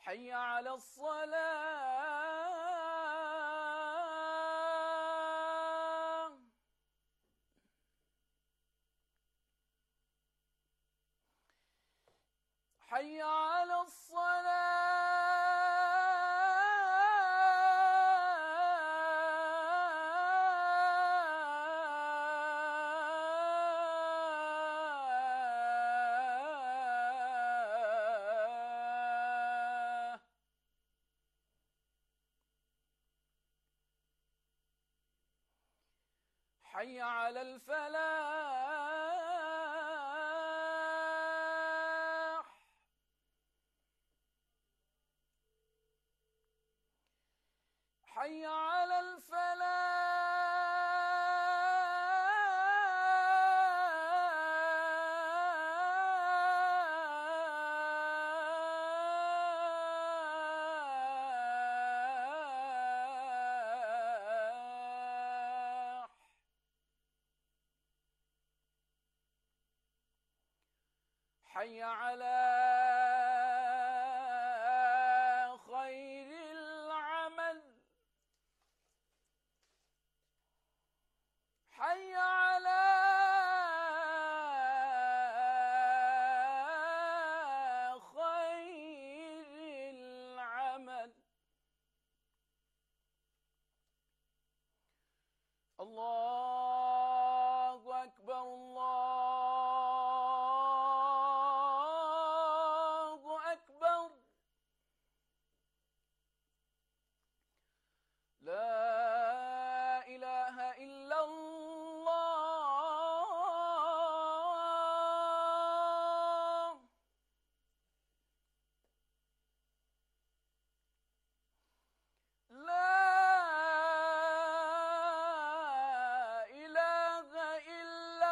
حي على الصلاة حي على الصلاة حي على الفلاح حي على الفلاح حي على خير العمل حي على خير العمل الله أكبر الله أكبر لا إله إلا الله لا إله إلا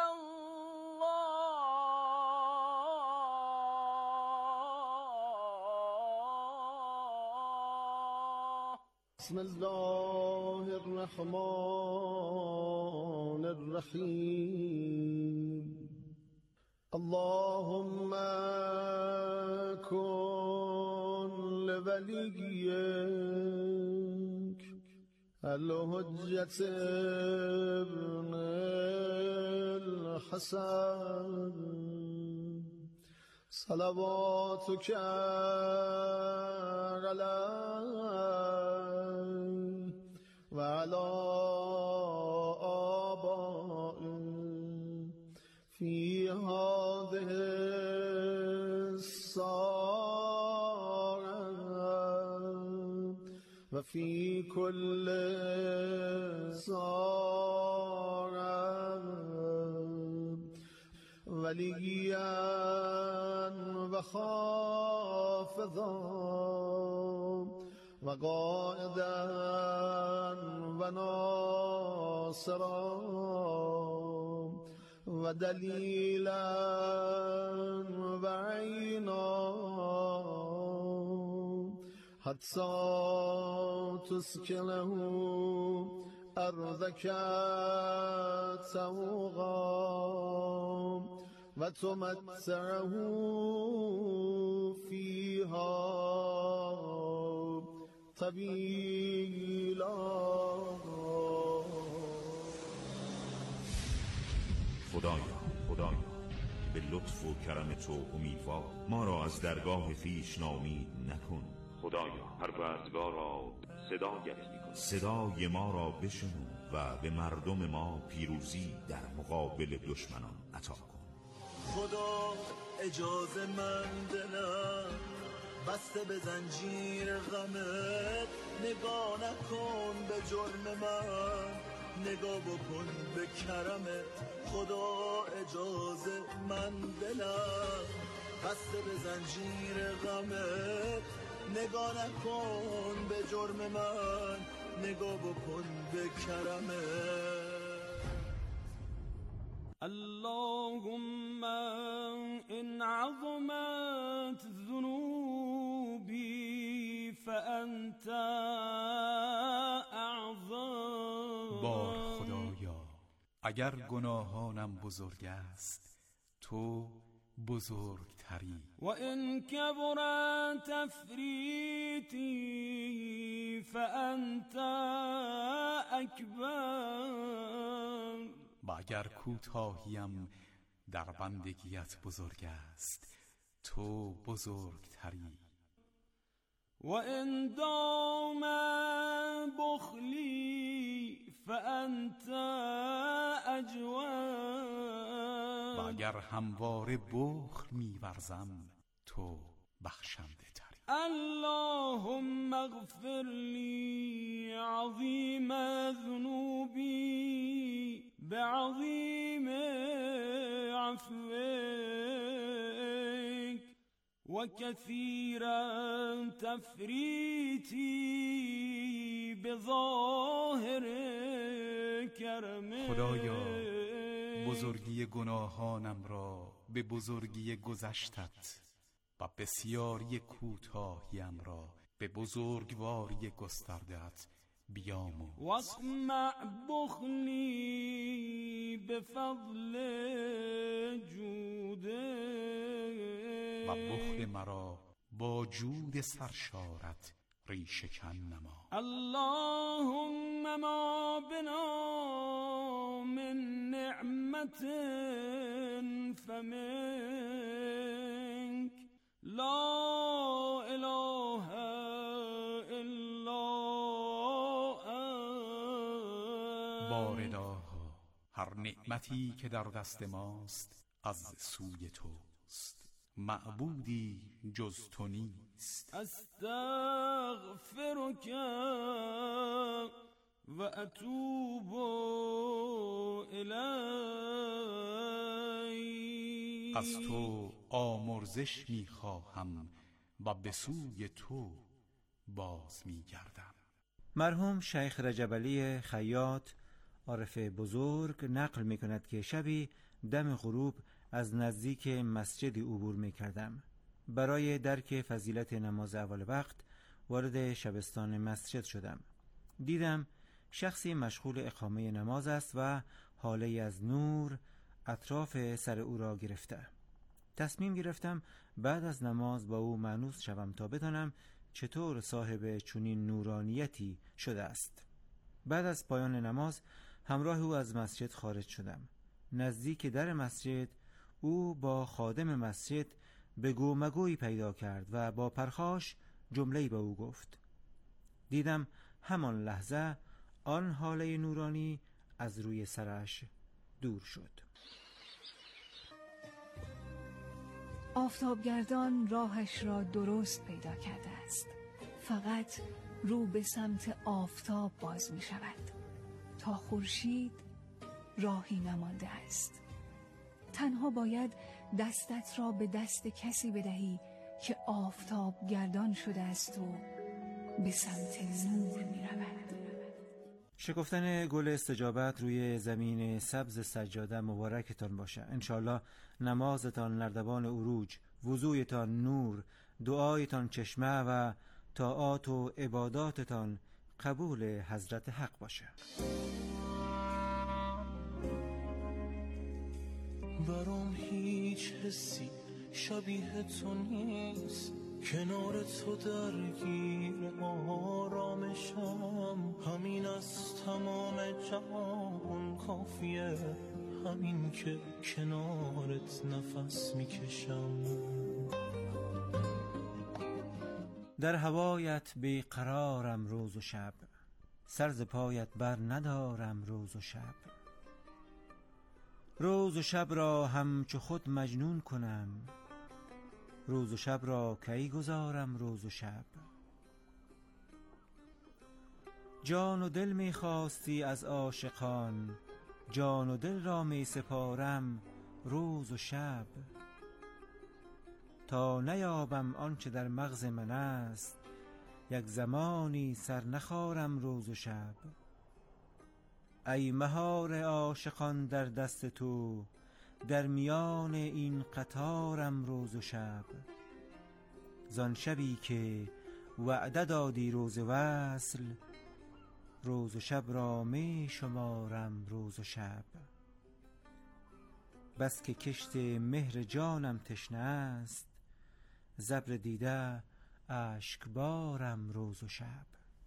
الله بسم الله الرحمن الرحيم اللهم كن لوليك الحجة ابن الحسن صلواتك عليه وعلى آبائه في هذه الساعة وفي كل ساعة وليا وخافضا وقائدا وناصرا ودليلا وعينا حتى تسكنه أرضك سوغا وتمتعه فيها طويلا. خدایا به لطف و کرم تو امیدوار ما را از درگاه خویش ناامید نکن. خدایا پروردگارا صدایت می‌کنیم، صدای ما را بشنو و به مردم ما پیروزی در مقابل دشمنان عطا کن. خدا اجازه من دلم بسته به زنجیر غمت، نگاه نکن به جرم من، نگاه بکن به کرمت. خدا اجازه من دلم بسته به زنجیر غمت، نگاه نکن به جرم من، نگاه بکن به کرمت. اللهم إن عظمت ذنوبي فأنت أعظم. بار خدایا اگر گناهانم بزرگ است تو بزرگتری. و این کبر تفریطی فانت اکبر. و اگر کوتاهیم در بندگیت بزرگ است، تو بزرگتری. و این دام بخلی فانت اجود. و اگر همواره بخل می‌ورزم، تو بخشنده تری. اللهم اغفر لی عظیم ذنوبی بعظیم عفوک و کثیرا تفریطی بظاهر کرمک. خدایا بزرگی گناهانم را به بزرگی گذشتت و بسیاری کوتاهیم را به بزرگواری گسترده‌ات بیاموز. واقمع بخلی بفضل جوده. و بخل مرا با جود سرشارت ریشه‌کن نما. اللهم ما بنا من نعمت فمنک لا اله الا انت. بارداها هر نعمتی که در دست ماست از سوی توست، معبودی جز تو نیست. استغفرک و اتوب الیک. از تو آمرزش می‌خواهم و به سوی تو باز می‌گردم. مرحوم شیخ رجب علی خیاط عارف بزرگ نقل می‌کند که شبی دم غروب از نزدیک مسجدی عبور می‌کردم. برای درک فضیلت نماز اول وقت وارد شبستان مسجد شدم. دیدم شخصی مشغول اقامه نماز است و هاله‌ای از نور اطراف سر او را گرفته. تصمیم گرفتم بعد از نماز با او مانوس شوم تا بدانم چطور صاحب چنین نورانیتی شده است. بعد از پایان نماز همراه او از مسجد خارج شدم. نزدیک در مسجد او با خادم مسجد به گومگویی پیدا کرد و با پرخاش جمله‌ای به او گفت. دیدم همان لحظه آن حاله نورانی از روی سرش دور شد. آفتابگردان راهش را درست پیدا کرده است. فقط رو به سمت آفتاب باز می شود. تا خورشید راهی نمانده است. تنها باید دستت را به دست کسی بدهی که آفتابگردان شده است و به سمت نور می رود. شکفتن گل استجابت روی زمین سبز سجاده مبارکتان باشه. انشالله نمازتان نردبان عروج، وضویتان نور، دعایتان چشمه و طاعات و عباداتتان قبول حضرت حق باشه. برام هیچ حسی شبیه تو نیست، کنار تو درگیر آرامشم. همین از تمام جهان کافیه، همین که کنارت نفس میکشم. در هوایت بیقرارم روز و شب، سر ز پایت بر ندارم روز و شب. روز و شب را همچو خود مجنون کنم، روز و شب را کی گذارم روز و شب. جان و دل می خواستی از عاشقان، جان و دل را می سپارم روز و شب. تا نیابم آنچه در مغز من است، یک زمانی سر نخارم روز و شب. ای مهار عاشقان در دست تو، در میان این قطارم روز و شب. زان شبی که وعده دادی روز وصل، روز و شب را می شمارم روز و شب. بس که کشت مهر جانم تشنه است، ز ابر دیده اشکبارم روز و شب.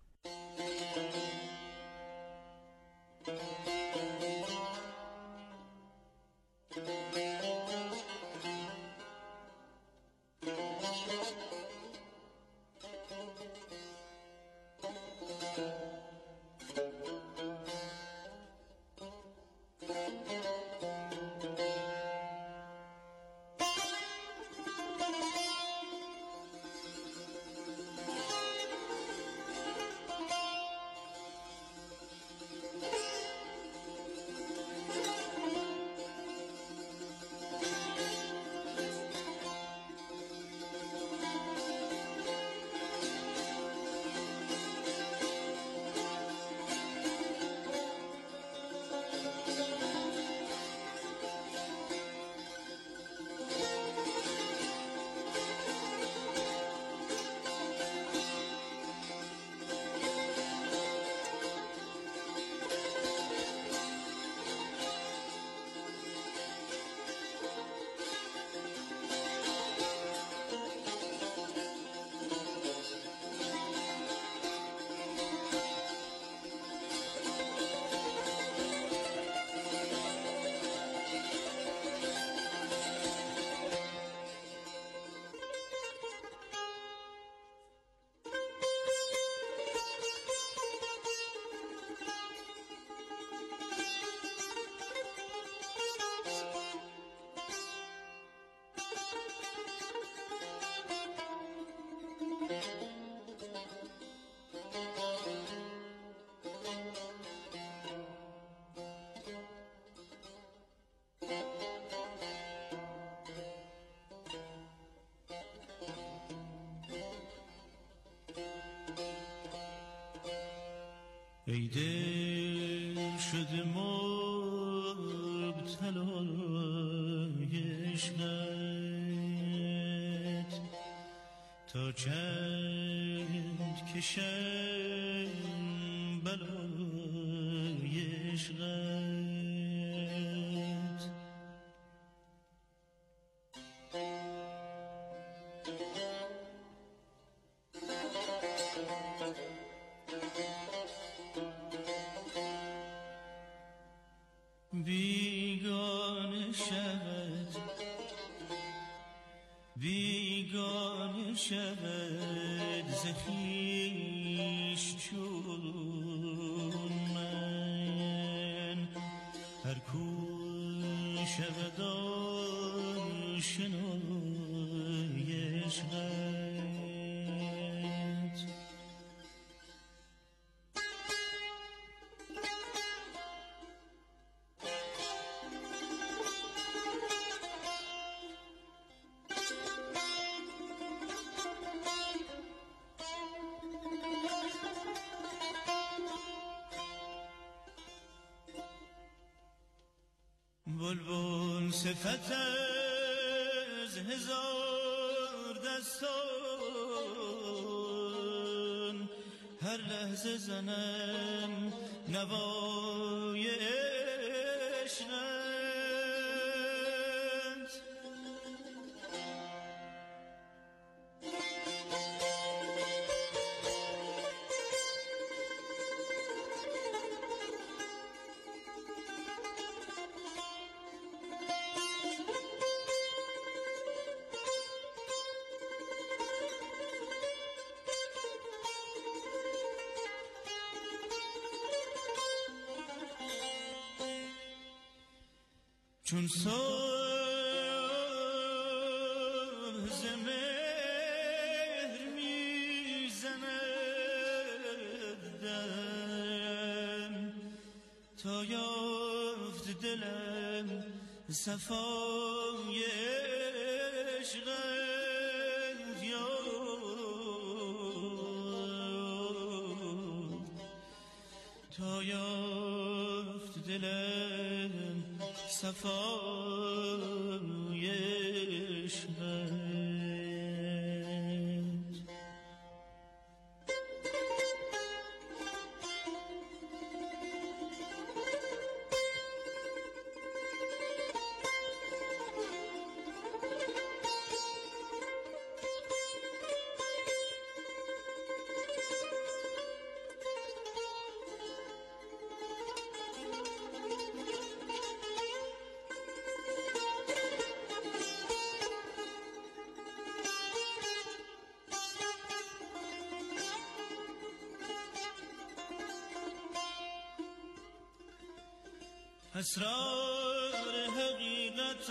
ای دل شده مبتلای عشقت، تا چند کشم بلای عشقت. بیگانه شود ز خویش چون من، هر کو شود آشنای عشقت. بلبل صفت از هزار دستان، هر لحظه زنم نوای عشقت. چون صبح ز مهر میزند دم، تا یافت دلم صفای عشقت. تا یافت دلم صفای عشقت. اسرار حقیقت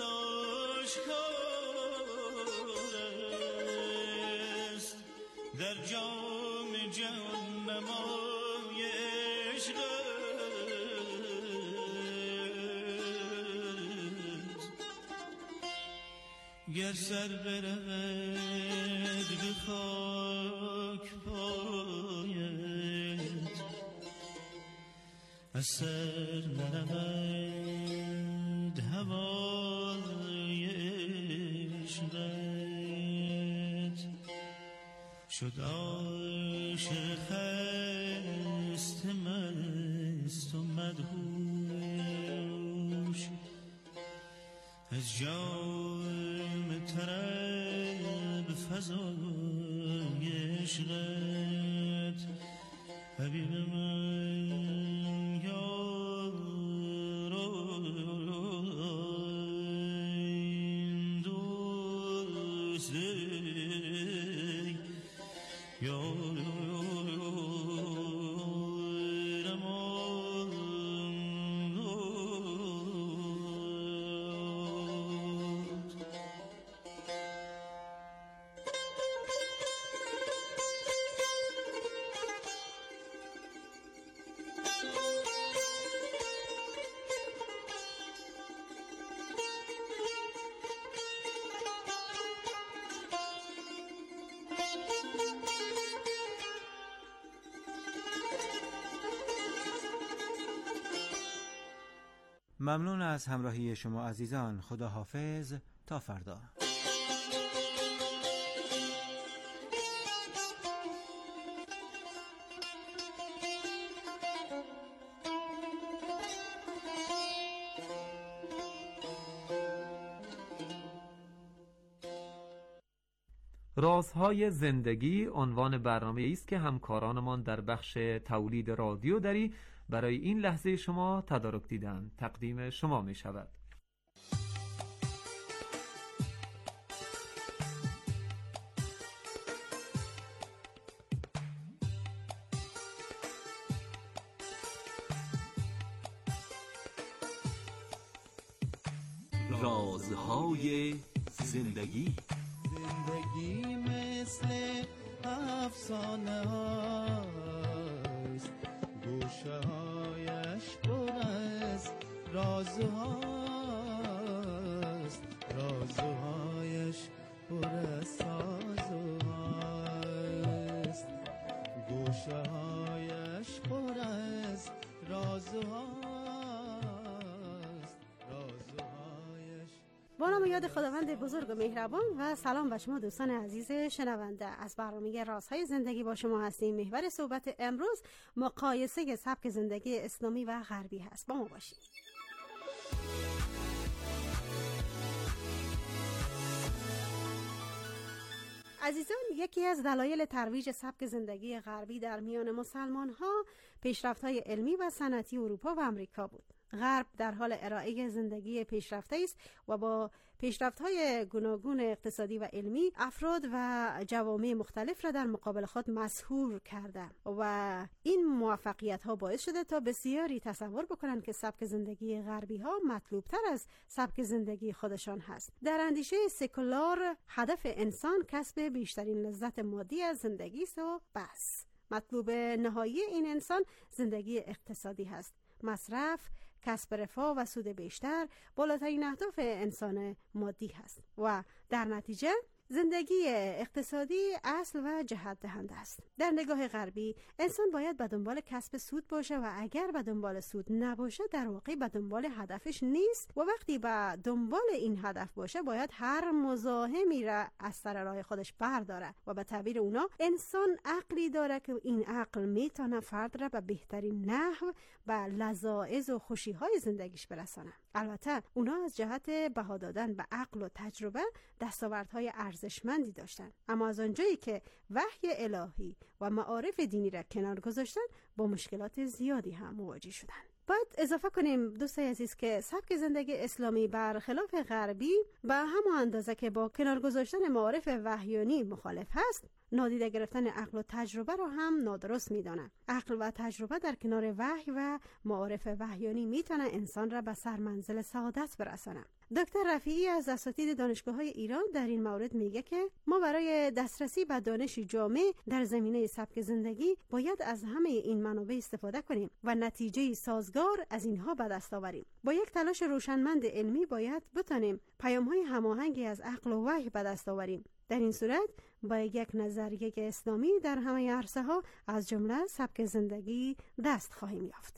آشکار است در جام جهان نمای عشق است گر سر برود به خاک پایت از سر نرود هوای عشقت شد عاشق خسته مست و مدهوش از جام طرب فضای عشقت حبیب من یاران دوست ممنون از همراهی شما عزیزان. خدا حافظ تا فردا. رازهای زندگی عنوان برنامه است که همکارانمان در بخش تولید رادیو دری برای این لحظه شما تدارک دیدن تقدیم شما می شود. رازهای زندگی. زندگی مثل افسانه هاست، گوشه هایش پر از رازهاست، رازهایش پر از سازهاست، گوشه هایش پر از رازهاست، رازهایش. با نام یاد خداوند بزرگ و مهربان و سلام به شما دوستان عزیز شنونده. از برنامه رازهای زندگی با شما هستیم. محور صحبت امروز مقایسه سبک زندگی اسلامی و غربی هست. با ما باشید. عزیزان، یکی از دلایل ترویج سبک زندگی غربی در میان مسلمان ها پیشرفت‌های علمی و صنعتی اروپا و امریکا بود. غرب در حال ارائه زندگی پیشرفته است و با پیشرفت‌های گوناگون اقتصادی و علمی افراد و جوامع مختلف را در مقابل خود مسحور کرده و این موفقیت‌ها باعث شده تا بسیاری تصور بکنند که سبک زندگی غربی‌ها مطلوب‌تر از سبک زندگی خودشان هست. در اندیشه سکولار هدف انسان کسب بیشترین لذت مادی از زندگی است و بس. مطلوب نهایی این انسان زندگی اقتصادی هست. مصرف، کسب رفاه و سود بیشتر بالاترین اهداف انسان مادی هست و در نتیجه زندگی اقتصادی اصل و جهت دهنده است. در نگاه غربی انسان باید به دنبال کسب سود باشه و اگر به دنبال سود نباشه در واقع به دنبال هدفش نیست و وقتی به دنبال این هدف باشه باید هر مزاحمی را از سر راه خودش برداره و به تعبیر اونا انسان عقلی داره که این عقل میتونه فرد را به بهترین نحو به لذایذ و خوشی‌های زندگیش برسانه. البته اونا از جهت بها دادن به عقل و تجربه دستاوردهای ارزشمندی داشتن، اما از آنجایی که وحی الهی و معارف دینی را کنار گذاشتن با مشکلات زیادی هم مواجه شدن. باید اضافه کنیم دوستای عزیز که سبک زندگی اسلامی برخلاف غربی به همان اندازه که با کنار گذاشتن معارف وحیانی مخالف هست، نادیده گرفتن عقل و تجربه را هم نادرست می‌دانند. عقل و تجربه در کنار وحی و معارف وحیانی میتونه انسان را به سرمنزل سعادت برسانه. دکتر رفیعی از اساتید دانشگاه‌های ایران در این مورد میگه که ما برای دسترسی به دانش جامع در زمینه سبک زندگی باید از همه این منابع استفاده کنیم و نتیجه سازگار از اینها به دست آوریم. با یک تلاش روشنمند علمی باید بتونیم پیام‌های هماهنگی از عقل و وحی به دست آوریم. در این صورت با یک نظریه اسلامی در همه عرصه‌ها از جمله سبک زندگی دست خواهیم یافت.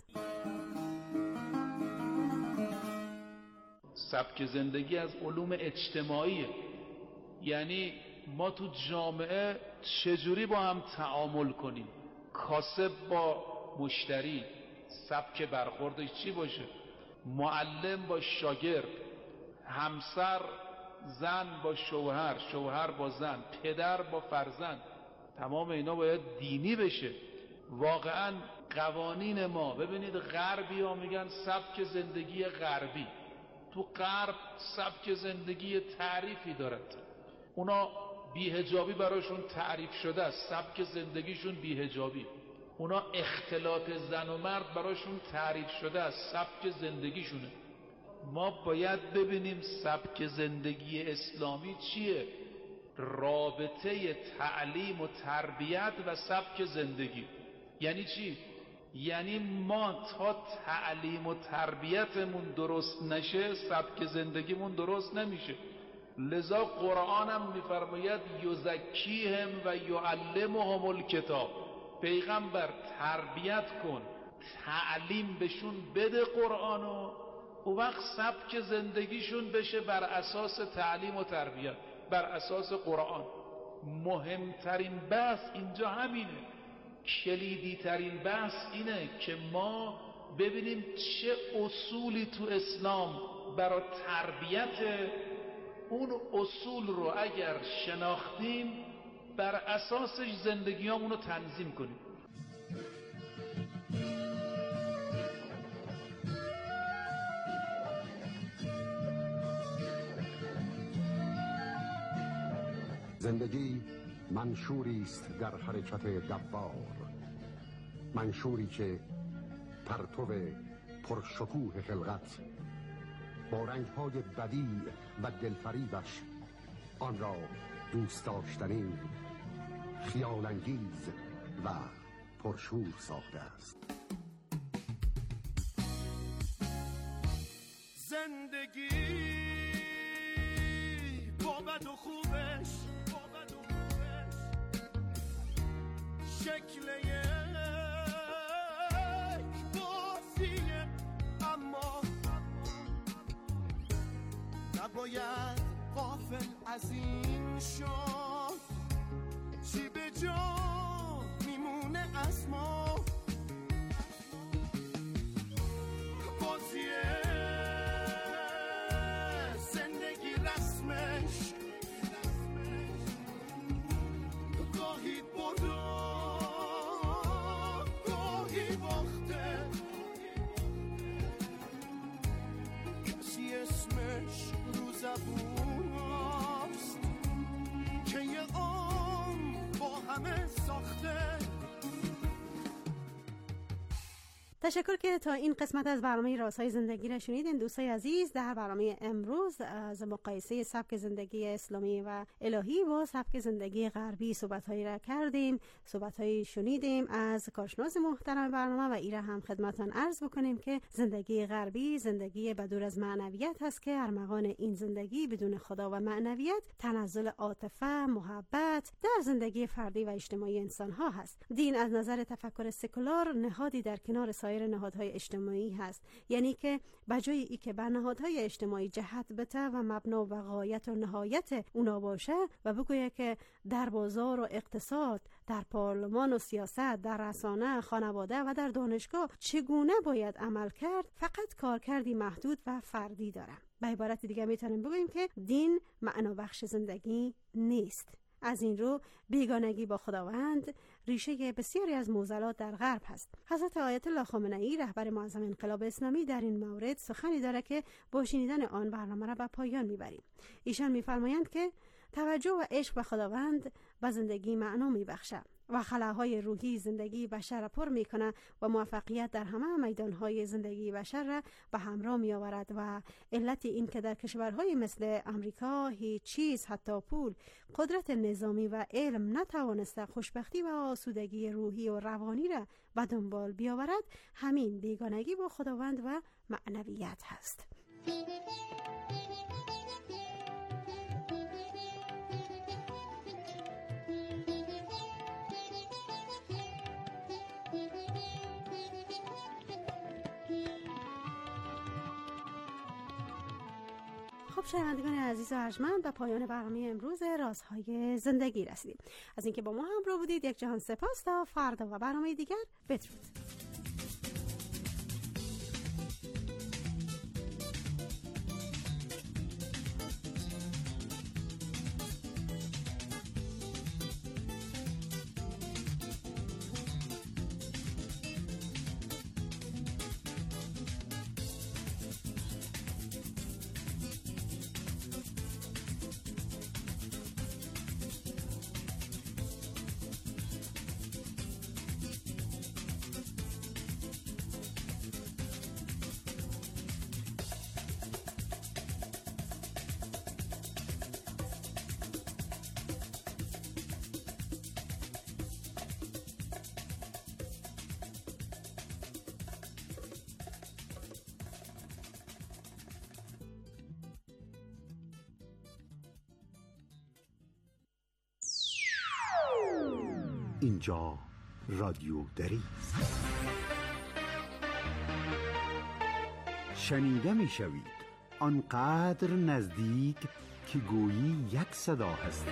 سبک زندگی از علوم اجتماعیه، یعنی ما تو جامعه چجوری با هم تعامل کنیم، کاسب با مشتری سبک برخوردش چی باشه، معلم با شاگرد، همسر زن با شوهر، شوهر با زن، پدر با فرزند، تمام اینا باید دینی بشه. واقعا قوانین ما، ببینید غربی ها میگن سبک زندگی غربی، تو غرب سبک زندگی تعریفی دارد، اونا بی‌حجابی براشون تعریف شده است، سبک زندگیشون بی‌حجابی. اونا اختلاط زن و مرد براشون تعریف شده است، سبک زندگیشونه. ما باید ببینیم سبک زندگی اسلامی چیه، رابطه تعلیم و تربیت و سبک زندگی. یعنی چی؟ یعنی ما تا تعلیم و تربیتمون درست نشه سبک زندگیمون درست نمیشه. لذا قرآن هم میفرماید یزکیهم و یعلمهم الکتاب، پیغمبر تربیت کن، تعلیم بهشون بده قرآنو، او وقت سبک زندگیشون بشه بر اساس تعلیم و تربیت، بر اساس قرآن. مهمترین بحث اینجا همینه، کلیدی ترین بحث اینه که ما ببینیم چه اصولی تو اسلام برای تربیت، اون اصول رو اگر شناختیم بر اساسش زندگیامون رو تنظیم کنیم. زندگی منشوری است در حرکت دوار، منشوری که پرتو پرشکوه خلقت با رنگ‌های بدیع و دلفریبش آن را دوست داشتنی، خیال‌انگیز و پرشور ساخته است. زندگی با بد و خوبش، شکل یک بازیه، اما نباید غافل از این شد چی به جا میمونه از ما. بازیه زندگی رسمش گاهی برد رو زبون هاست که یه با همه ساخته. تشکر که تا این قسمت از برنامه رازهای زندگی را شنیدین دوستای عزیز. در برنامه امروز از مقایسه سبک زندگی اسلامی و الهی با سبک زندگی غربی صحبت‌هایی را کردیم، صحبت‌هایی شنیدیم از کارشناس محترم برنامه و ایره هم خدمتتون عرض بکنیم که زندگی غربی زندگی بدور از معنویت هست که ارمغان این زندگی بدون خدا و معنویت تنزل عاطفه، محبت در زندگی فردی و اجتماعی انسان‌ها هست. دین از نظر تفکر سکولار نهادی در کنار سایر نهادهای اجتماعی هست، یعنی که بجای ای که بر نهادهای اجتماعی جهت بده و مبنا و غایت و نهایت اونا باشه و بگویه که در بازار و اقتصاد، در پارلمان و سیاست، در رسانه، خانواده و در دانشگاه چگونه باید عمل کرد، فقط کارکردی محدود و فردی داره. به عبارت دیگه میتونیم بگوییم که دین معنا بخش زندگی نیست. از این رو بیگانگی با خداوند ریشه بسیاری از معضلات در غرب هست. حضرت آیت الله خامنه‌ای رهبر معظم انقلاب اسلامی در این مورد سخنی داره که با شنیدن آن برنامه را به پایان میبریم. ایشان میفرمایند که توجه و عشق به خداوند به زندگی معنا میبخشه و خلاهای روحی زندگی بشر را پر میکنه و موفقیت در همه میدانهای زندگی بشر را به همراه می آورد و علت این که در کشورهای مثل امریکا هیچ چیز حتی پول، قدرت نظامی و علم نتوانسته خوشبختی و آسودگی روحی و روانی را به دنبال بیاورد، همین بیگانگی با خداوند و معنویت هست. خب شنوندگان عزیز و ارجمند، به پایان برنامه امروز رازهای زندگی رسیدیم. از اینکه با ما همراه بودید یک جهان سپاس. تا فردا و برنامه دیگر، بدرود. اینجا رادیو دری است. شنیده می شوید آنقدر نزدیک که گویی یک صدا هستید.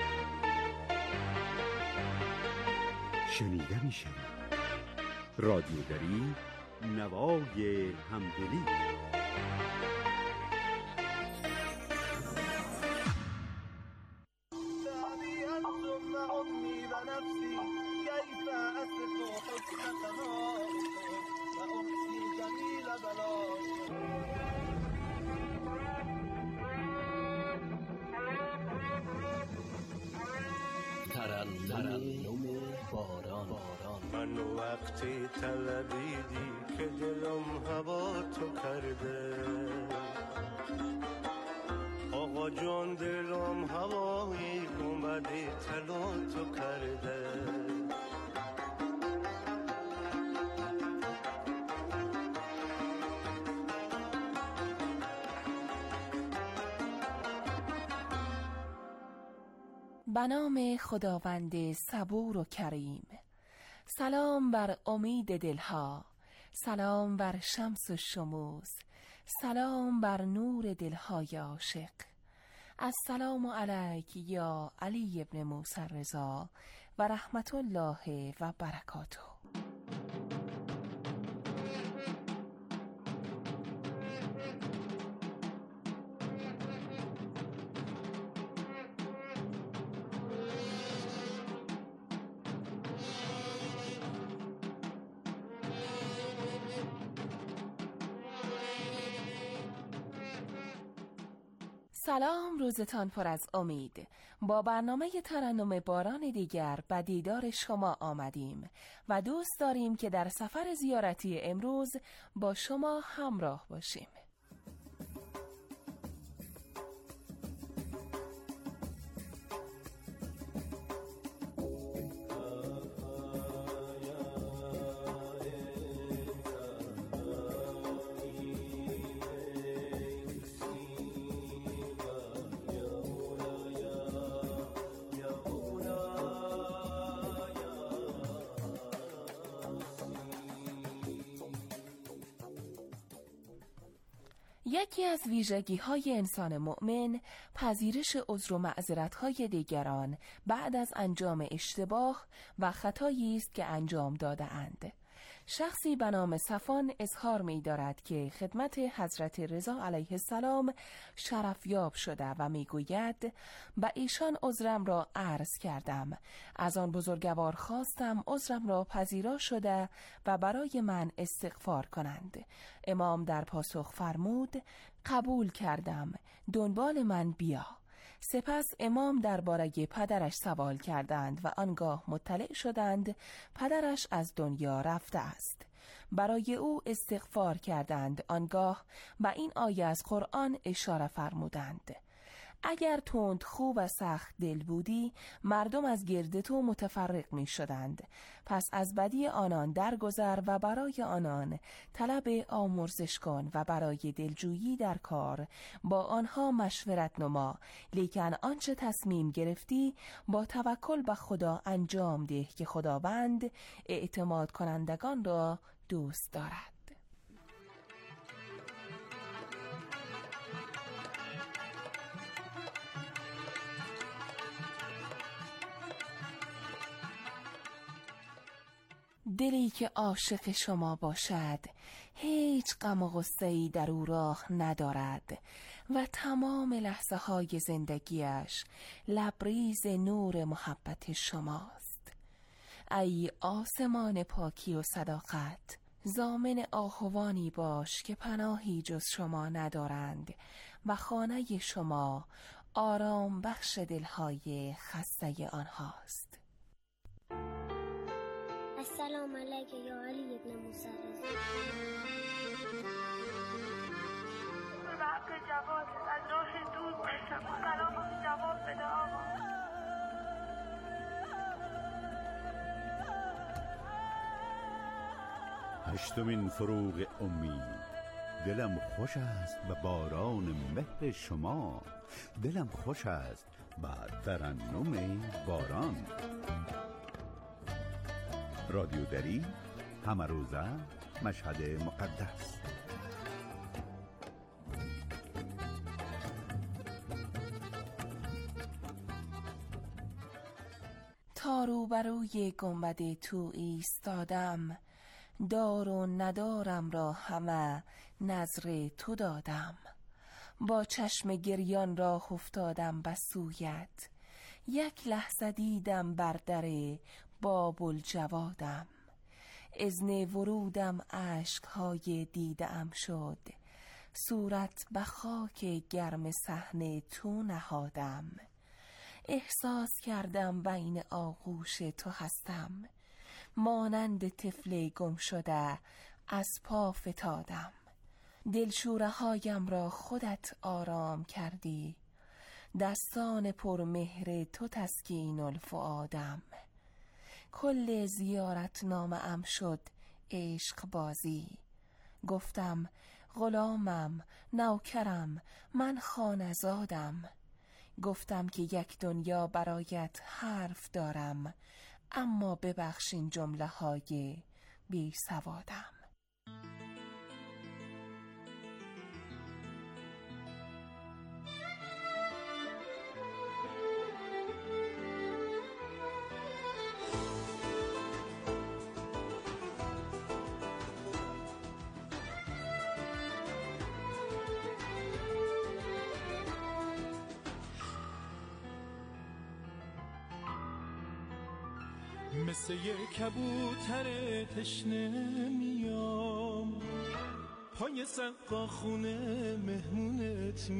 شنیده می شوید رادیو دری، نوای همدلی. ترنم باران. من وقتی طلبیدی که دلم هوا تو کرده، آقا جان دلم هوایی اومدی طلا تو کرده. به نام خداوند صبور و کریم. سلام بر امید دلها، سلام بر شمس و شموس، سلام بر نور دلهای عاشق. السلام علیک یا علی ابن موسی رضا و رحمت الله و برکاته. سلام، روزتان پر از امید. با برنامه ترنم باران دیگر به دیدار شما آمدیم و دوست داریم که در سفر زیارتی امروز با شما همراه باشیم. یکی از ویژگی‌های انسان مؤمن پذیرش عذر و معذرت‌های دیگران بعد از انجام اشتباه و خطایی است که انجام داده‌اند. شخصی به نام صفان اظهار می‌دارد که خدمت حضرت رضا علیه السلام شرفیاب شده و می‌گوید به ایشان عذرم را عرض کردم، از آن بزرگوار خواستم عذرم را پذیرا شده و برای من استغفار کنند. امام در پاسخ فرمود قبول کردم، دنبال من بیا. سپس امام درباره پدرش سوال کردند و آنگاه مطلع شدند پدرش از دنیا رفته است. برای او استغفار کردند. آنگاه به این آیه از قرآن اشاره فرمودند: اگر تندخو و سخت دل بودی مردم از گرد تو متفرق می شدند. پس از بدی آنان درگذر و برای آنان طلب آمرزش کن و برای دلجویی در کار با آنها مشورت نما، لیکن آنچه تصمیم گرفتی با توکل به خدا انجام ده که خداوند اعتماد کنندگان را دوست دارد. دلی که عاشق شما باشد هیچ غم و غصه‌ای در او راه ندارد و تمام لحظه های زندگیش لبریز نور محبت شماست. ای آسمان پاکی و صداقت، ضامن آهوانی باش که پناهی جز شما ندارند و خانه شما آرام بخش دلهای خسته آنهاست. السلام علیک یا علی ابن موسی رضا. به حق جواد از راه دور باشم، سلام جواب بده آقا. هشتمین فروغ امید. دلم خوش است به باران مهر شما، دلم خوش است به ترنم باران. رادیو دری، همه روزه، مشهد مقدس. تا روبروی گنبد تو ایستادم، دار و ندارم را همه نظر تو دادم. با چشم گریان راه افتادم به سویت، یک لحظه دیدم بر در باب الجوادم. اذن ورودم عشقهای دیدم شد، صورت به خاک گرم صحن تو نهادم. احساس کردم بین آغوش تو هستم، مانند طفل گم شده از پا فتادم. دلشوره هایم را خودت آرام کردی، دستان پرمهر تو تسکین الفؤادم. کل زیارت نامه ام شد عشق بازی، گفتم غلامم، نوکرم، من خانه‌زادم. گفتم که یک دنیا برایت حرف دارم، اما ببخشین جمله های بی سوادم. مثل یک کبوتر تشنه میام، پای سقا خونه مهمونت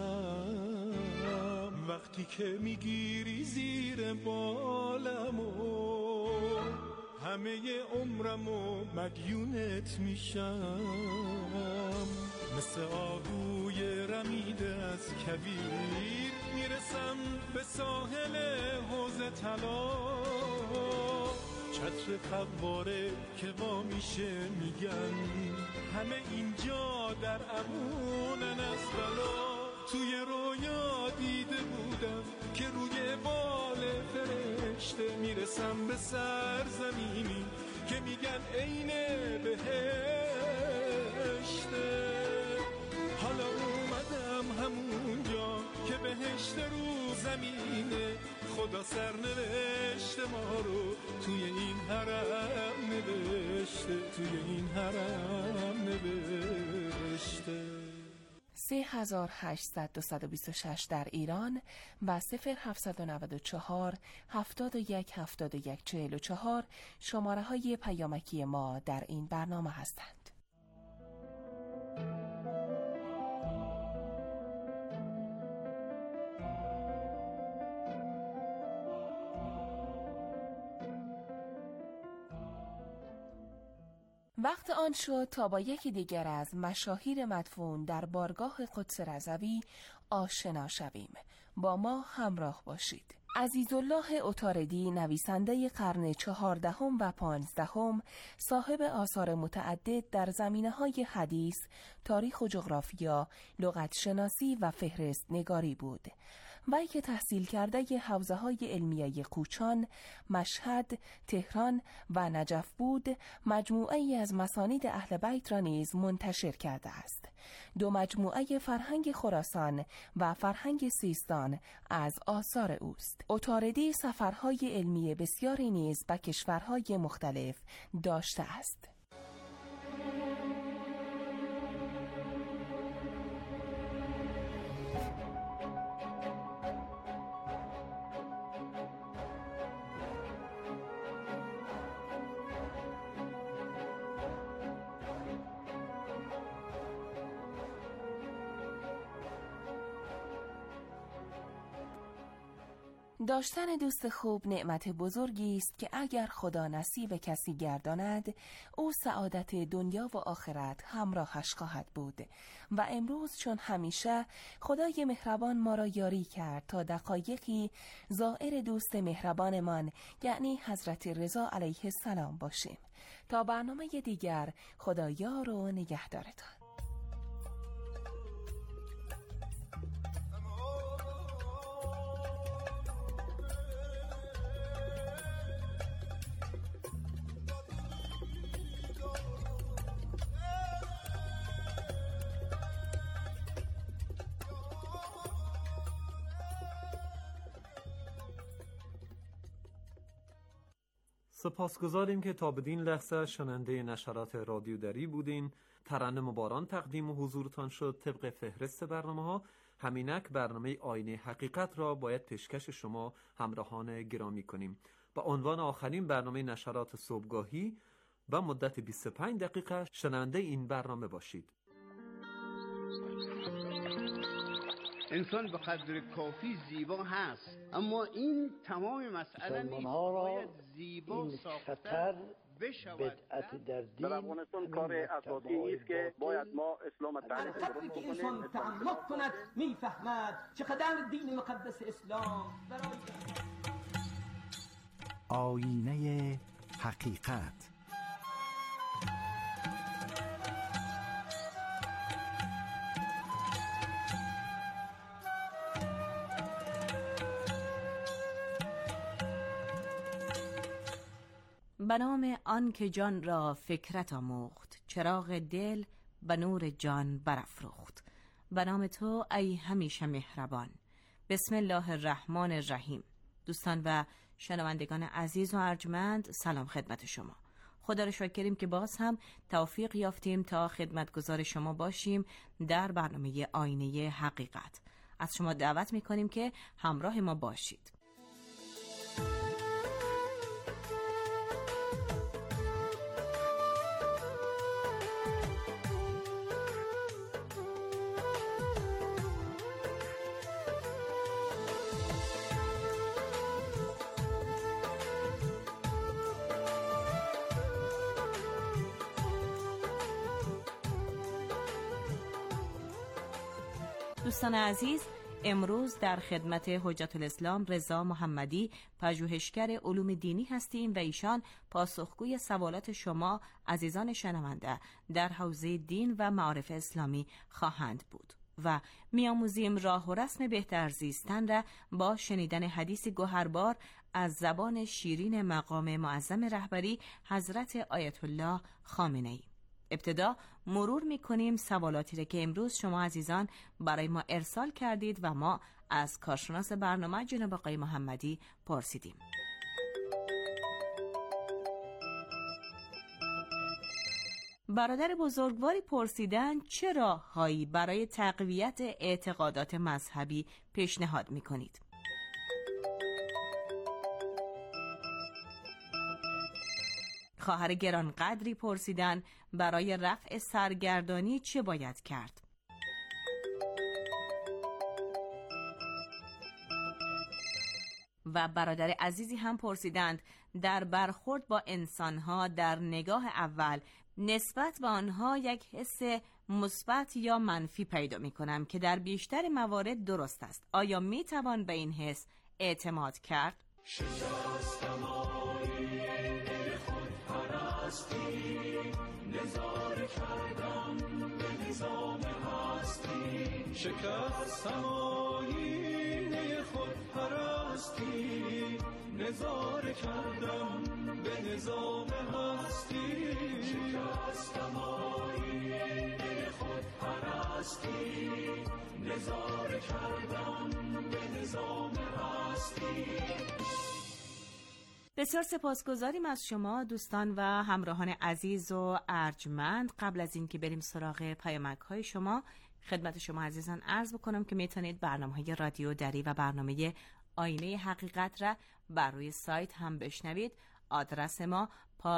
میشم. وقتی که میگیری زیر بالمو، همه عمرمو مدیونت میشم. مثل آهوی رمیده از کویر، میرسم به ساحل حوض طلا. چتر فواره که وا میشه میگن، همه اینجا در امونن از بلا. توی رویا دیده بودم که روی بال فرشته میرسم به سرزمینی که میگن عین بهشته. حالا اومدم همونجا که بهشت رو زمینه، خدا سرنوشت ما رو توی این حرم نوشته، توی این حرم نوشته. 3800 در ایران و 0794 71 71 44 شماره های پیامکی ما در این برنامه هستند. وقت آن شد تا با یکی دیگر از مشاهیر مدفون در بارگاه قدس رضوی آشنا شویم. با ما همراه باشید. عزیزالله عطاردی، نویسنده قرن 14 و 15، صاحب آثار متعدد در زمینه‌های حدیث، تاریخ و جغرافیا، لغت شناسی و فهرست نگاری بود. وی که تحصیل کرده حوزه‌های علمیه کوچان، مشهد، تهران و نجف بود، مجموعه‌ای از مسانید اهل بیت را نیز منتشر کرده است. 2 مجموعه فرهنگ خراسان و فرهنگ سیستان از آثار اوست. عطاردی سفرهای علمی بسیاری نیز به کشورهای مختلف داشته است. داشتن دوست خوب نعمت بزرگی است که اگر خدا نصیب کسی گرداند، او سعادت دنیا و آخرت همراهش خواهد بود. و امروز چون همیشه خدای مهربان ما را یاری کرد تا دقایقی زائر دوست مهربانمان یعنی حضرت رضا علیه السلام باشیم. تا برنامه دیگر، خدا یار و نگهدارتان. سپاسگزاریم که تا بدین لحظه شنونده نشرات رادیو دری بودین. ترنم باران تقدیم حضورتان شد. طبق فهرست برنامه‌ها، همینک برنامه آینه حقیقت را باید پیشکش شما همراهان گرامی کنیم. با عنوان آخرین برنامه نشرات صبحگاهی و مدت 25 دقیقه شنونده این برنامه باشید. انسان به قدر کافی زیبا هست، اما این تمام مسئله نیست. باید زیبا ساختن بشود. بدعت در دین در افغانستان کار اساسی نیست که باید ما اسلام تعریف درست بکنیم. انسان تعمق کند میفهمد چقدر دین مقدس اسلام برای آینه حقیقت. به نام آن که جان را فکرت آموخت، چراغ دل به نور جان برافروخت. به نام تو ای همیشه مهربان. بسم الله الرحمن الرحیم. دوستان و شنوندگان عزیز و ارجمند، سلام خدمت شما. خدا را شکر کنیم که باز هم توفیق یافتیم تا خدمتگزار شما باشیم در برنامه آینه حقیقت. از شما دعوت میکنیم که همراه ما باشید. دوستان عزیز، امروز در خدمت حجت الاسلام رضا محمدی، پژوهشگر علوم دینی هستیم و ایشان پاسخگوی سوالات شما عزیزان شنونده در حوزه دین و معارف اسلامی خواهند بود و می‌آموزیم راه و رسم بهتر زیستن را با شنیدن حدیث گوهربار از زبان شیرین مقام معظم رهبری حضرت آیت الله خامنه‌ای. ابتدا مرور می‌کنیم سوالاتی را که امروز شما عزیزان برای ما ارسال کردید و ما از کارشناس برنامه جناب آقای محمدی پرسیدیم. برادر بزرگواری پرسیدن چه راه‌هایی برای تقویت اعتقادات مذهبی پیشنهاد می‌کنید؟ خواهر گرانقدری پرسیدن برای رفع سرگردانی چه باید کرد؟ و برادر عزیزی هم پرسیدند در برخورد با انسانها در نگاه اول نسبت به آنها یک حس مثبت یا منفی پیدا می‌کنم که در بیشتر موارد درست است. آیا می‌توان به این حس اعتماد کرد؟ شکستم آیینه خود پرستی، نظاره کردم به نظام هستی. شکستم آیینه خود پرستی، نظاره کردم به نظام هستی. شکستم آیینه خود پرستی، نظاره کردم به نظام هستی. بسیار سپاسگزاریم از شما دوستان و همراهان عزیز و ارجمند. قبل از اینکه بریم سراغ پیامک‌های شما، خدمت شما عزیزان عرض بکنم که میتونید برنامه‌های رادیو دری و برنامه آینه حقیقت را بر روی سایت هم بشنوید. آدرس ما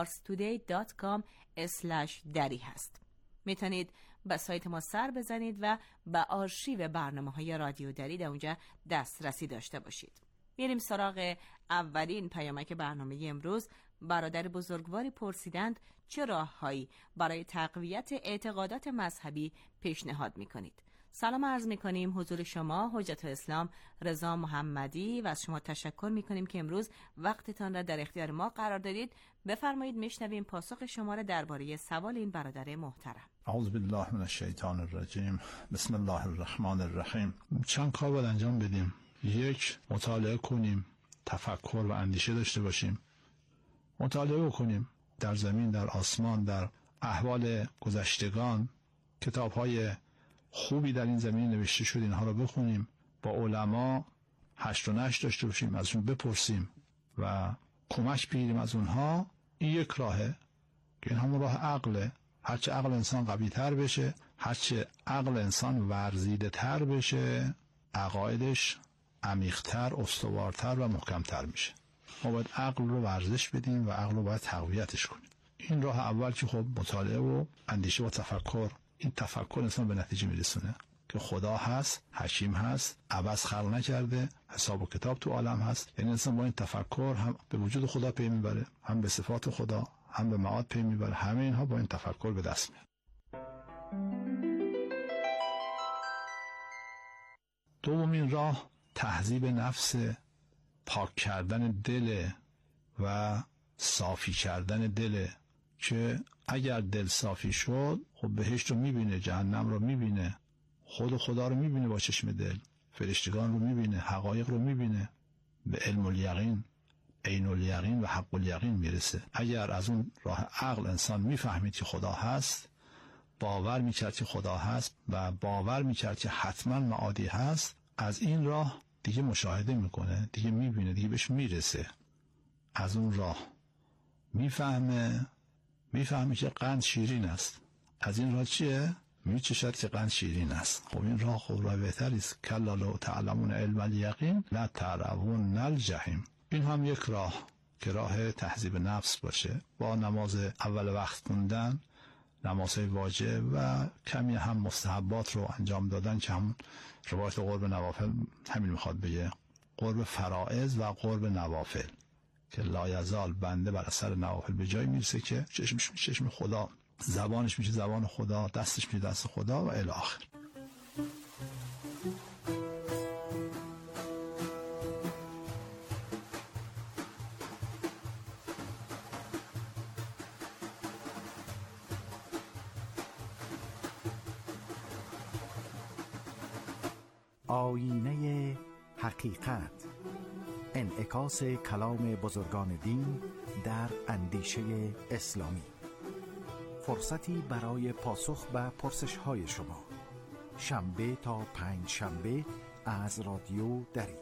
parstoday.com/dari هست. میتونید به سایت ما سر بزنید و به آرشیو برنامه‌های رادیو دری در اونجا دسترسی داشته باشید. میریم سراغ اولین پیامک برنامه امروز. برادر بزرگواری پرسیدند چه راه‌هایی برای تقویت اعتقادات مذهبی پیشنهاد می‌کنید؟ سلام عرض می‌کنیم حضور شما حجت الاسلام رضا محمدی و از شما تشکر می‌کنیم که امروز وقتتان را در اختیار ما قرار دادید. بفرمایید میشنویم پاسخ شما را درباره سوال این برادر محترم. اعوذ بالله من الشیطان الرجیم. بسم الله الرحمن الرحیم. چند کار باید انجام بدیم. یک، مطالعه کنیم، تفکر و اندیشه داشته باشیم. مطالعه بکنیم در زمین، در آسمان، در احوال گذشتگان. کتاب‌های خوبی در این زمین نوشته شد، اینها رو بخونیم. با علما هشت و نشت داشته باشیم، ازشون بپرسیم و کمک بگیریم از اونها. این یک راهه که این همون راه عقله. هرچه عقل انسان قوی تر بشه، هرچه عقل انسان ورزیده تر بشه، عقایدش عمیق‌تر، استوارتر و محکمتر میشه. ما باید عقل رو ورزش بدیم و عقل رو باید تقویتش کنیم. این راه اول که خب مطالعه و اندیشه و تفکر. این تفکر انسان به نتیجه میرسونه که خدا هست، حکیم هست، عبث خلق نکرده، حساب و کتاب تو عالم هست. یعنی انسان با این تفکر هم به وجود خدا پی میبره، هم به صفات خدا، هم به معاد پی میبره. همه اینها با این تفکر به دست میاد. دومین راه تهذیب نفس، پاک کردن دل و صافی کردن دل، که اگر دل صافی شد خب بهشت رو میبینه، جهنم رو میبینه، خود خدا رو میبینه با چشم دل، فرشتگان رو میبینه، حقایق رو میبینه، به علم الیقین، عین الیقین و حق الیقین میرسه. اگر از اون راه عقل انسان میفهمید که خدا هست، باور میکرد که خدا هست و باور میکرد که حتما معادی هست، از این راه دیگه مشاهده میکنه، دیگه میبینه، دیگه بهش میرسه. از اون راه میفهمه که قند شیرین است. از این راه چیه؟ میچشد که قند شیرین است. خب این راه خب راه بهتری است. کلا لو تعلمون علم الیقین لترون الجحیم. این هم یک راه که راه تهذیب نفس باشه، با نماز اول وقت خوندن، نمازهای واجب و کمی هم مستحبات رو انجام دادن، که هم روایت قرب نوافل همین میخواد بگه، قرب فرائض و قرب نوافل، که لا یزال بنده بر اثر نوافل به جایی میرسه که چشمش میشه چشم خدا، زبانش میشه زبان خدا، دستش میشه دست خدا و الی آخر. آینه حقیقت، انعکاس کلام بزرگان دین در اندیشه اسلامی. فرصتی برای پاسخ به پرسش‌های شما، شنبه تا پنج شنبه از رادیو دری.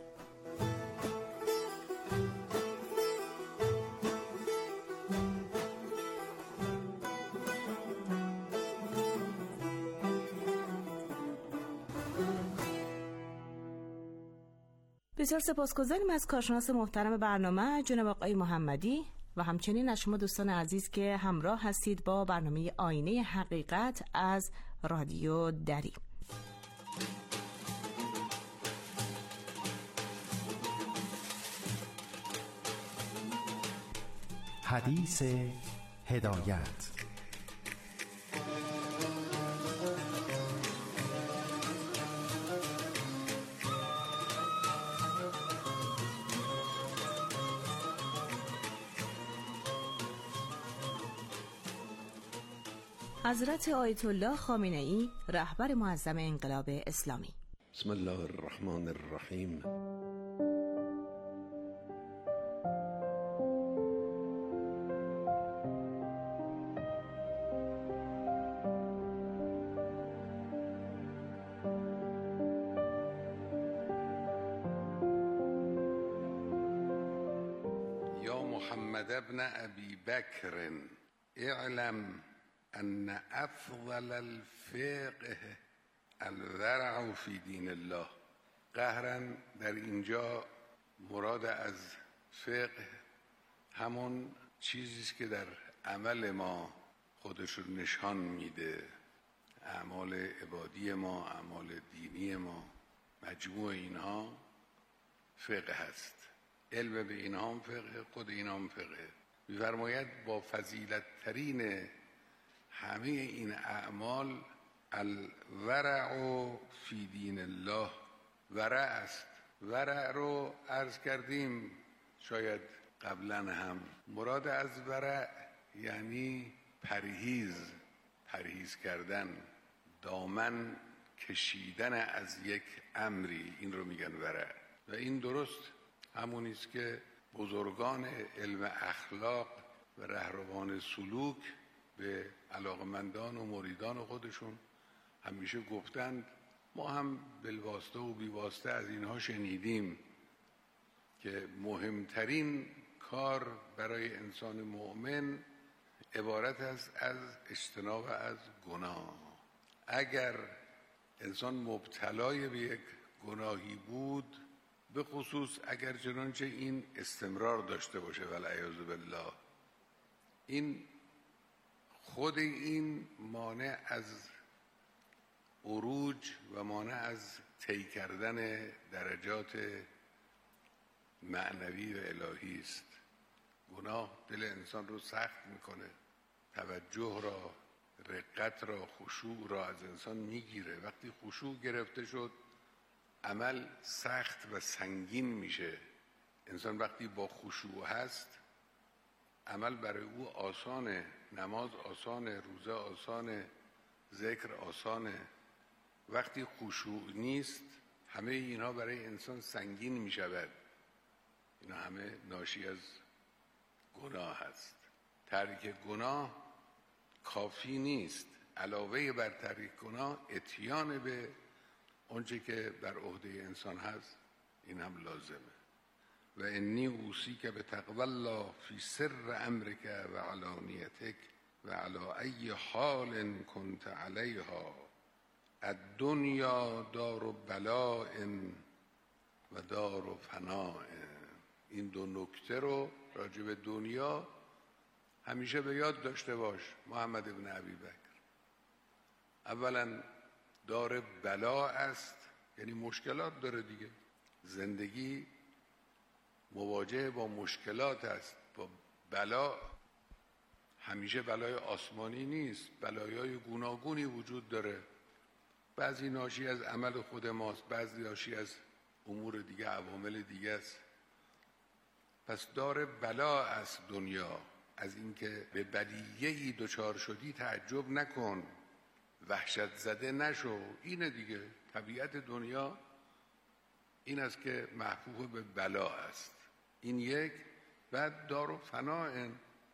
بسیار سپاسگزاریم از کارشناس محترم برنامه جناب آقای محمدی و همچنین از شما دوستان عزیز که همراه هستید با برنامه آینه حقیقت از رادیو دری. حدیث هدایت. حضرت آیت الله خامنه‌ای، رهبر معظم انقلاب اسلامی. بسم الله الرحمن الرحیم. یا محمد ابن ابی بکر اعلم ان افضل الفقه الورع فی دین الله. قهراً در اینجا مراد از فقه همون چیزیست که در عمل ما خودش رو نشان میده، اعمال عبادی ما، اعمال دینی ما، مجموع اینها فقه هست. علم به اینها هم فقه، خود اینها هم فقه. می‌فرماید با فضیلت ترین همه این اعمال الورع فی دین الله، ورع است. ورع رو عرض کردیم شاید قبلا هم. مراد از ورع یعنی پرهیز کردن، دامن کشیدن از یک امری، این رو میگن ورع. و این درست همونیست که بزرگان علم اخلاق و رهروان سلوک به علاقمندان و مریدان خودشون همیشه گفتند. ما هم بالواسطه و بیواسطه از اینها شنیدیم که مهمترین کار برای انسان مؤمن عبارت است از اجتناب از گناه. اگر انسان مبتلای به یک گناهی بود، به خصوص اگر چنانچه این استمرار داشته باشه والعیاذ بالله، این خود این مانع از عروج و مانع از طی کردن درجات معنوی و الهی است. گناه دل انسان رو سخت میکنه، توجه را، رقت را، خشوع را از انسان میگیره. وقتی خشوع گرفته شد عمل سخت و سنگین میشه. انسان وقتی با خشوع هست عمل برای او آسانه، نماز آسانه، روزه آسانه، ذکر آسانه. وقتی خشوع نیست همه اینا برای انسان سنگین می شود. اینا همه ناشی از گناه هست. ترک گناه کافی نیست. علاوه بر ترک گناه اتیان به اونچه که بر عهده انسان هست این هم لازمه. و انی اوصیک بتقوی الله فی سر امرک و علانیتک و علی ای حال کنت علیها. الدنیا دار بلاء و دار فناء. این دو نکته رو راجع به دنیا همیشه به یاد داشته باش محمد ابن ابی بکر. اولا دار بلا است، یعنی مشکلات داره دیگه. زندگی مواجه با مشکلات است. با بلا همیشه بلای آسمانی نیست، بلایای گوناگونی وجود داره. بعضی ناشی از عمل خود ماست، بعضی ناشی از امور دیگه، عوامل دیگه است. پس دار بلا است دنیا. از اینکه به بلیه‌ای دچار شدی تعجب نکن، وحشت زده نشو. اینه دیگه طبیعت دنیا، این است که محفوظ به بلا است. این یک. بعد دار و فناء،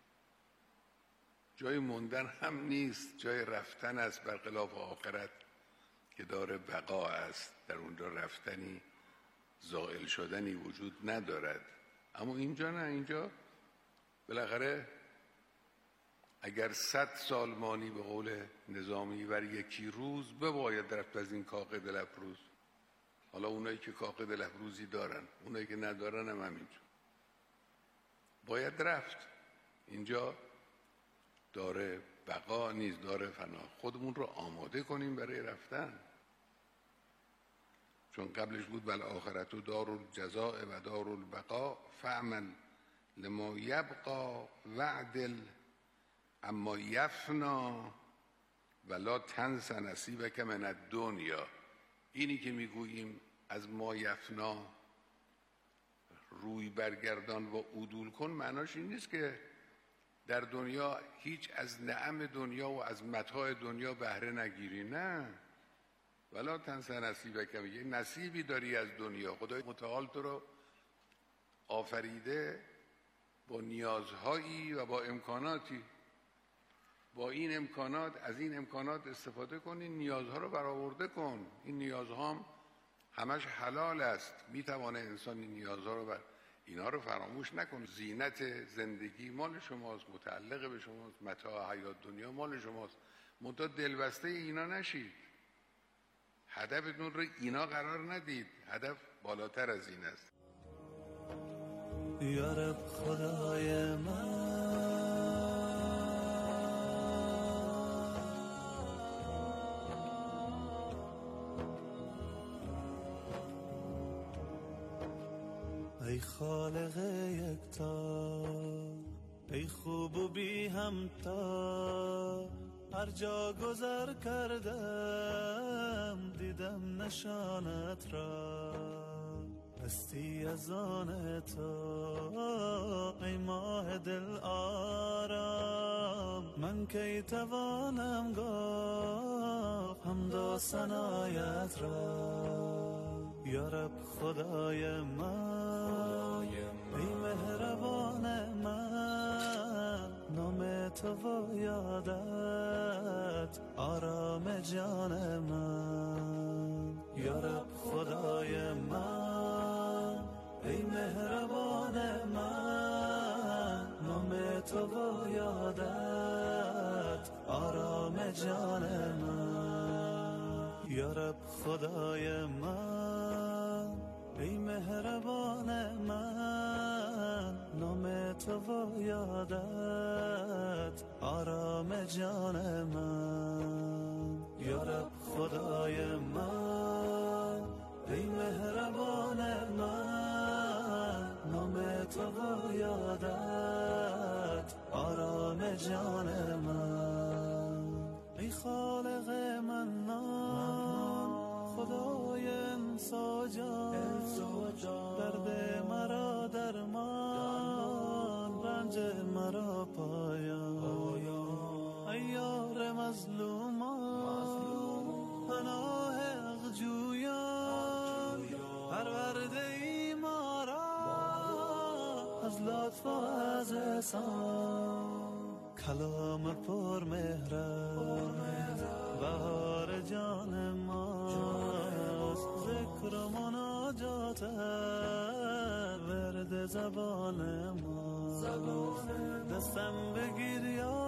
جای موندن هم نیست، جای رفتن است. برخلاف آخرت که دار بقا است، در اونجا رفتنی، زائل شدنی وجود ندارد. اما اینجا نه، اینجا بالاخره اگر 100 سال مانی به قول نظامی بر یکی روز، بباید رفت از این کاخ دل افروز. حالا اونایی که کاخ دل افروزی دارن، اونایی که ندارن هم همینجا باید رفت. اینجا داره بقا نیست، داره فنا. خودمون رو آماده کنیم برای رفتن، چون قبلش بود بل آخرت و دار الجزاء و دار البقا فعمل لما یبقا وعدل اما یفنا ولا تنس نصیبک من الدنیا. اینی که میگوییم از ما یفنا روی برگردان و عدول کن، معناش این نیست که در دنیا هیچ از نعم دنیا و از متاع دنیا بهره نگیری، نه، ولا تنس نصیبک، یه نصیبی داری از دنیا. خدای متعال تو رو آفریده با نیازهایی و با امکاناتی، با این امکانات، از این امکانات استفاده کن، این نیازها رو برآورده کن. این نیازها هم همش حلال است، میتوانه انسان این نیازها رو اینا رو فراموش نکنه. زینت زندگی مال شماست، متعلق به شماست، متاع حیات دنیا مال شماست، منتها دلبسته اینا نشید. هدفتون رو اینا قرار ندید، هدف بالاتر از این است. یا رب خدای من، ای خالق یکتا، ای خوب و بی همتا، هر جا گذر کردم دیدم نشانت را، هستی از آن تو ای ماه دل آرام. من کی توانم گفت حمد و ثنایت را، یا رب خدای من، ای مهربان من، نام تو و یادت آرام جان من. یا رب خدای من، ای مهربان من، نام تو و یادت آرام جان من. یا رب خدای من، ای مهربان من، نام تو و یادت آرام جان من. یا رب خدای من، ای مهربان من، نام تو و یادت آرام جان من. ای خالق منان، خدای انسا جان، درد مرا درمان، رنج مرا پایان. ای یار مظلومان، پناه حق جویان، پرورده ای ما را از لطف و از احسان. کلام پر مهرت بهار جان ماست، ذکر و مناجات ورد زبان ما. دستم بگیر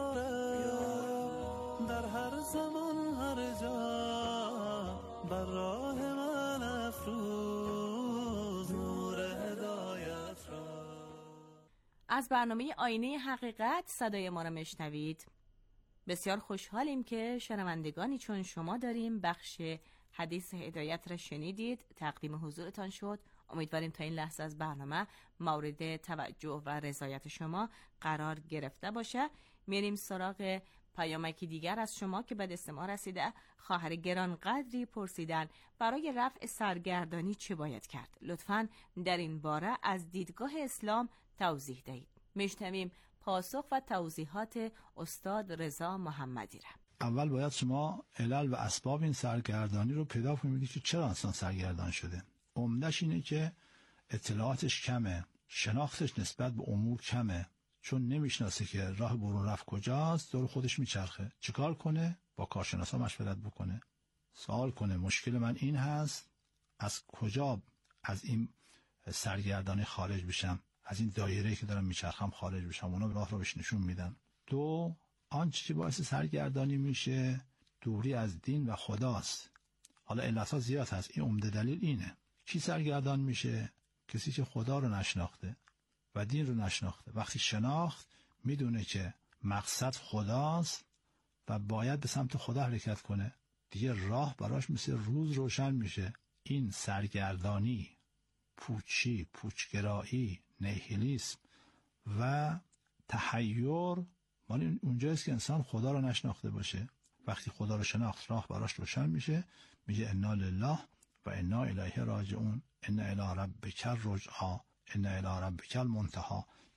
یارم، در هر زمان هر جا بر راه من افروز نور هدایت را. از برنامه آینه حقیقت صدای ما را میشنوید. بسیار خوشحالیم که شنوندگانی چون شما داریم. بخش حدیث هدایت را شنیدید، تقدیم حضورتان شد. امیدواریم تا این لحظه از برنامه مورد توجه و رضایت شما قرار گرفته باشه. میریم سراغ پیامکی دیگر از شما که به دست ما رسیده. خواهر گرانقدری پرسیدن برای رفع سرگردانی چه باید کرد؟ لطفاً در این باره از دیدگاه اسلام توضیح دهید. میشنویم پاسخ و توضیحات استاد رضا محمدی را. اول باید شما علل و اسباب این سرگردانی رو پیدا کنید که چرا انسان سرگردان شده. عمدش اینه که اطلاعاتش کمه، شناختش نسبت به امور کمه، چون نمیشناسه که راه برون رفت کجاست، دور خودش میچرخه. چیکار کنه؟ با کارشناسا مشورت بکنه، سوال کنه مشکل من این هست، از کجا از این سرگردانی خارج بشم، از این دایره‌ای که دارم میچرخم خارج بشم. اونا راه رو بهش نشون میدن. دو، آنچه که باعث سرگردانی میشه دوری از دین و خداست. حالا علتها زیاد هست، این عمده دلیل اینه. کی سرگردان میشه؟ کسی که خدا رو نشناخته و دین رو نشناخته. وقتی شناخت میدونه که مقصد خداست و باید به سمت خدا حرکت کنه، دیگه راه براش مثل روز روشن میشه. این سرگردانی، پوچی، پوچگرایی، نیهیلیسم و تحیر مال اونجاست که انسان خدا رو نشناخته باشه. وقتی خدا رو شناخت راه براش روشن میشه، میگه انا لله و انا الیه راجعون، انا الی ربک الرجعا، انا الی ربک المنتهی. دیگه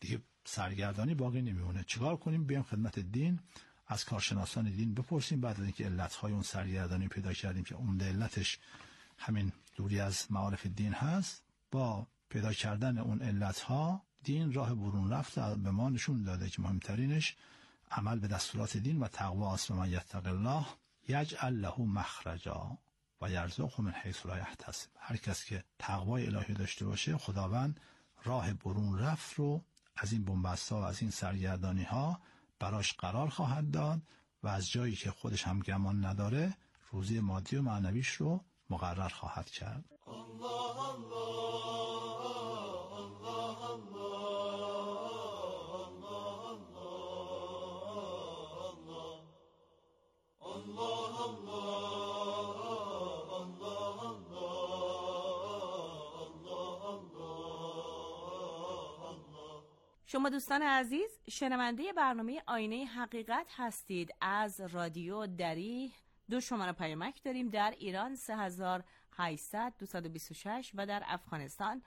سرگردانی باقی نمیمونه. چیکار کنیم؟ بیایم خدمت دین، از کارشناسان دین بپرسیم. بعد از اینکه علتهای اون سرگردانی پیدا کردیم که عمده علتش همین دوری از معارف دین هست، با پیدا کردن اون علتها دین راه برون رفت به ما نشون داده که مهمترینش عمل به دستورات دین و تقوا است. و من یتق الله یجعل له مخرجا و یرزقه من حیث لا یحتسب. هر کس که تقوای الهی داشته باشه، خداوند راه برون رفت رو از این بنبست‌ها و از این سرگردانی‌ها براش قرار خواهد داد و از جایی که خودش هم گمان نداره روزی مادی و معنویش رو مقرر خواهد کرد. الله شما دوستان عزیز شنونده برنامه آینه حقیقت هستید. از رادیو دری 2 شماره پیامک داریم. در ایران 3800 226 و در افغانستان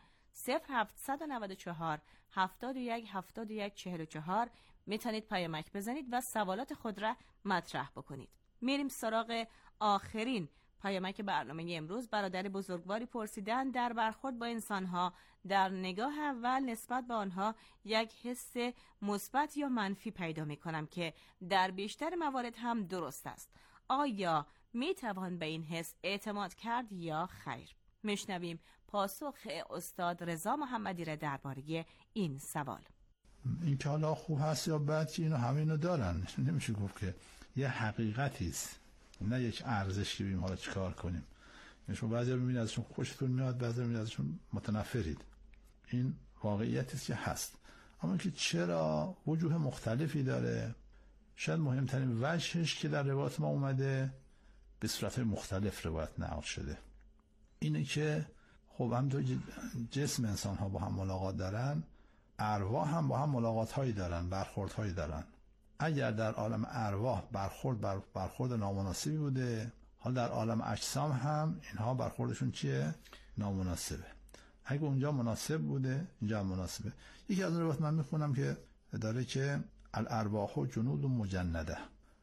0794 71 71 44 میتونید پیامک بزنید و سوالات خود را مطرح بکنید. میریم سراغ آخرین پیامک برنامه امروز. برادر بزرگواری پرسیدن در برخورد با انسانها در نگاه اول نسبت به آنها یک حس مثبت یا منفی پیدا می کنم که در بیشتر موارد هم درست است. آیا می توان به این حس اعتماد کرد یا خیر؟ میشنویم پاسخ استاد رضا محمدی را درباره این سوال. این که حالا خوب هست یا بد که اینو همینو دارن، نمیشه گفت که یه حقیقتی است، نه یک ارزش که بیم حالا چیکار کنیم. شما بعضی میبینید ازشون خوشتون میاد، بعضی میبینید ازشون متنفرید. این واقعیتی است که هست. اما که چرا وجوه مختلفی داره، شاید مهمترین وجهش که در روایت ما اومده به صورت‌های مختلف روایت نقل شده اینه که خب هم تو جسم انسان ها با هم ملاقات دارن، ارواح هم با هم ملاقات هایی دارن، برخورد هایی دارن. اگر در عالم ارواح برخورد نامناسبی بوده، حال در عالم اجسام هم اینها برخوردشون چیه؟ نامناسبه. اگه اونجا مناسب بوده اینجا هم مناسبه. یکی از اون روایت من میخونم که داره که الارواح جنود مجنده،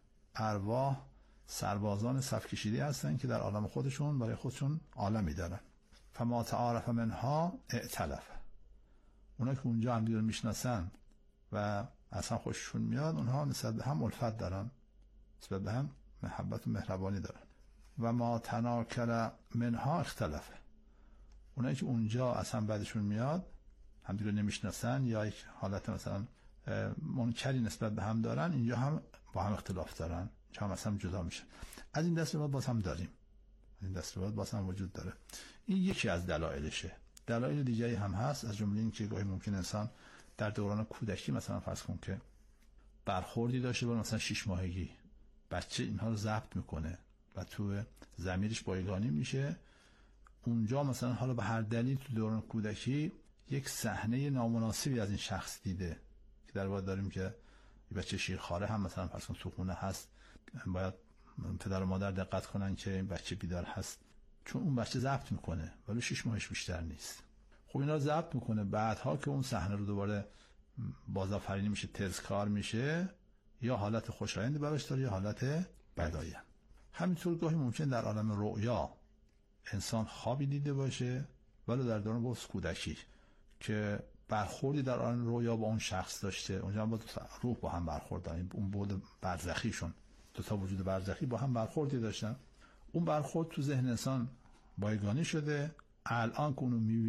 ارواح سربازان صف کشیده هستن که در عالم خودشون برای خودشون عالمی دارن. فما تعارف منها ائتلف، اونا که اونجا هم دیگر میشناسن و اصلا خوششون میاد، اونها نسبت به هم الفت دارن، نسبت به هم محبت و مهربانی دارن. و ما تناکر منها اختلفه، اونایی که اونجا اصلا بعدشون میاد هم دیگر نمیشناسن یا یک حالت مثلا منکری نسبت به هم دارن، اینجا هم با هم اختلاف دارن، اینجا هم اصلا جدا میشن. از این دست روایت باز هم داریم، این دست روایت باز هم وجود داره. این یکی از دلایلشه. دلایل دیگری هم هست، از جمله این که گاهی ممکن انسان در دوران کودکی مثلا فرض کن که برخوردی داشته باشه، مثلا 6 ماهگی بچه اینها رو ضبط میکنه و تو ضمیرش بایگانی میشه. اونجا مثلا حالا به هر دلیل تو دوران کودکی یک صحنه نامناسبی از این شخص دیده که در واقع داریم که بچه شیرخواره هم مثلا فرض کن تو خونه هست، باید پدر و مادر دقت کنن که این بچه بیدار هست، چون اون بچه ضبط میکنه ولی 6 ماهش بیشتر نیست. خب اینا ضبط میکنه، بعدها که اون صحنه رو دوباره بازآفرینی میشه، تذکار میشه، یا حالت خوشایند براش داره یا حالت بدایند. همینطور گاهی ممکن در عالم رؤیا انسان خوابی دیده باشه ولی در دوران باز کودکی که برخوردی در عالم رؤیا با اون شخص داشته، اونجا هم با روح با هم برخورد دارن، اون بود برزخیشون، دو تا وجود برزخی با هم برخوردی داشتن. اون برخورد تو ذهن انسان بایگانی شده، الان که اونو